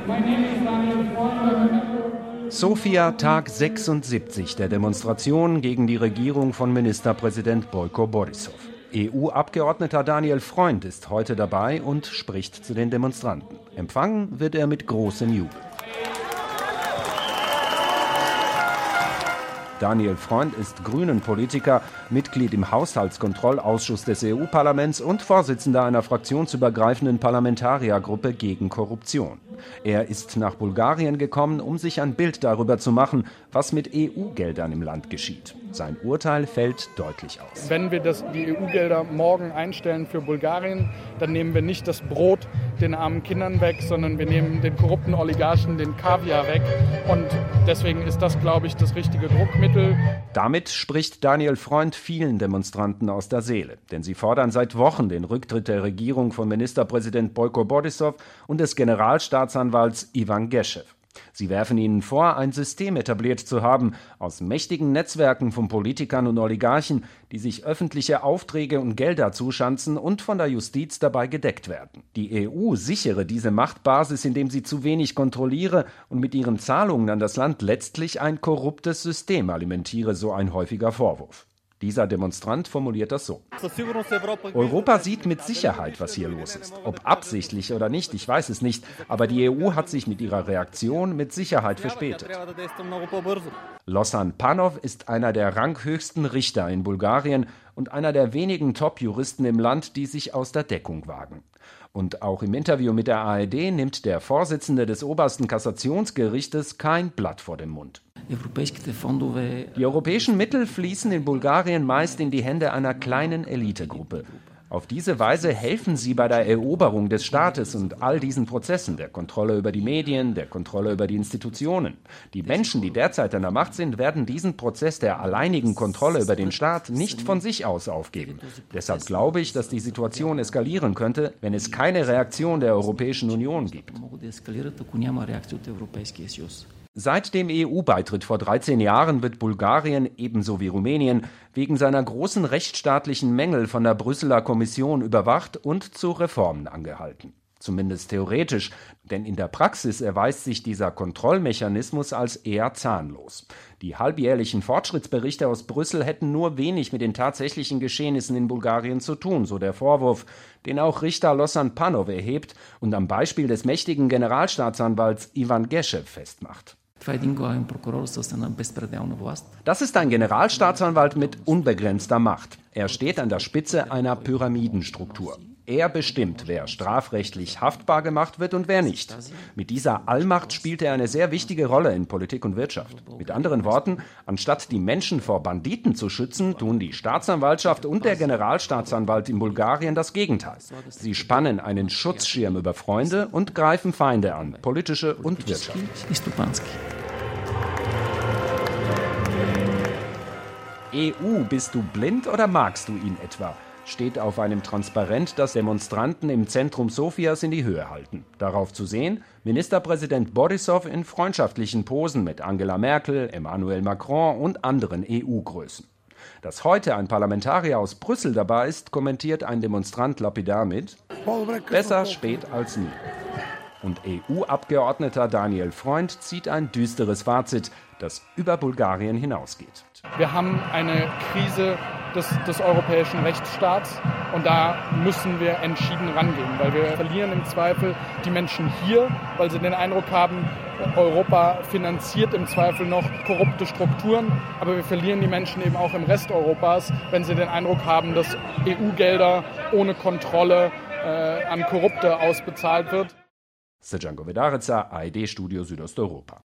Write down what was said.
Sofia, Tag 76 der Demonstration gegen die Regierung von Ministerpräsident Bojko Borisov. EU-Abgeordneter Daniel Freund ist heute dabei und spricht zu den Demonstranten. Empfangen wird er mit großem Jubel. Daniel Freund ist Grünen-Politiker, Mitglied im Haushaltskontrollausschuss des EU-Parlaments und Vorsitzender einer fraktionsübergreifenden Parlamentariergruppe gegen Korruption. Er ist nach Bulgarien gekommen, um sich ein Bild darüber zu machen, was mit EU-Geldern im Land geschieht. Sein Urteil fällt deutlich aus. Wenn wir die EU-Gelder morgen einstellen für Bulgarien, dann nehmen wir nicht das Brot den armen Kindern weg, sondern wir nehmen den korrupten Oligarchen den Kaviar weg. Und deswegen ist das, glaube ich, das richtige Druckmittel. Damit spricht Daniel Freund vielen Demonstranten aus der Seele. Denn sie fordern seit Wochen den Rücktritt der Regierung von Ministerpräsident Bojko Borisov und des Generalstaatsanwalts Ivan Geschew. Sie werfen ihnen vor, ein System etabliert zu haben aus mächtigen Netzwerken von Politikern und Oligarchen, die sich öffentliche Aufträge und Gelder zuschanzen und von der Justiz dabei gedeckt werden. Die EU sichere diese Machtbasis, indem sie zu wenig kontrolliere und mit ihren Zahlungen an das Land letztlich ein korruptes System alimentiere, so ein häufiger Vorwurf. Dieser Demonstrant formuliert das so: Europa sieht mit Sicherheit, was hier los ist. Ob absichtlich oder nicht, ich weiß es nicht. Aber die EU hat sich mit ihrer Reaktion mit Sicherheit verspätet. Losan Panov ist einer der ranghöchsten Richter in Bulgarien und einer der wenigen Top-Juristen im Land, die sich aus der Deckung wagen. Und auch im Interview mit der ARD nimmt der Vorsitzende des obersten Kassationsgerichtes kein Blatt vor den Mund. Die europäischen Mittel fließen in Bulgarien meist in die Hände einer kleinen Elitegruppe. Auf diese Weise helfen sie bei der Eroberung des Staates und all diesen Prozessen, der Kontrolle über die Medien, der Kontrolle über die Institutionen. Die Menschen, die derzeit an der Macht sind, werden diesen Prozess der alleinigen Kontrolle über den Staat nicht von sich aus aufgeben. Deshalb glaube ich, dass die Situation eskalieren könnte, wenn es keine Reaktion der Europäischen Union gibt. Seit dem EU-Beitritt vor 13 Jahren wird Bulgarien, ebenso wie Rumänien, wegen seiner großen rechtsstaatlichen Mängel von der Brüsseler Kommission überwacht und zu Reformen angehalten. Zumindest theoretisch, denn in der Praxis erweist sich dieser Kontrollmechanismus als eher zahnlos. Die halbjährlichen Fortschrittsberichte aus Brüssel hätten nur wenig mit den tatsächlichen Geschehnissen in Bulgarien zu tun, so der Vorwurf, den auch Richter Losan Panov erhebt und am Beispiel des mächtigen Generalstaatsanwalts Ivan Geschew festmacht. Das ist ein Generalstaatsanwalt mit unbegrenzter Macht. Er steht an der Spitze einer Pyramidenstruktur. Er bestimmt, wer strafrechtlich haftbar gemacht wird und wer nicht. Mit dieser Allmacht spielt er eine sehr wichtige Rolle in Politik und Wirtschaft. Mit anderen Worten, anstatt die Menschen vor Banditen zu schützen, tun die Staatsanwaltschaft und der Generalstaatsanwalt in Bulgarien das Gegenteil. Sie spannen einen Schutzschirm über Freunde und greifen Feinde an, politische und Wirtschaft. EU, bist du blind oder magst du ihn etwa? Steht auf einem Transparent, das Demonstranten im Zentrum Sofias in die Höhe halten. Darauf zu sehen, Ministerpräsident Borisov in freundschaftlichen Posen mit Angela Merkel, Emmanuel Macron und anderen EU-Größen. Dass heute ein Parlamentarier aus Brüssel dabei ist, kommentiert ein Demonstrant lapidar mit: Besser spät als nie. Und EU-Abgeordneter Daniel Freund zieht ein düsteres Fazit, das über Bulgarien hinausgeht. Wir haben eine Krise des europäischen Rechtsstaats und da müssen wir entschieden rangehen, weil wir verlieren im Zweifel die Menschen hier, weil sie den Eindruck haben, Europa finanziert im Zweifel noch korrupte Strukturen, aber wir verlieren die Menschen eben auch im Rest Europas, wenn sie den Eindruck haben, dass EU-Gelder ohne Kontrolle an Korrupte ausbezahlt wird. Srđan Govedareca, ARD Studio Südosteuropa.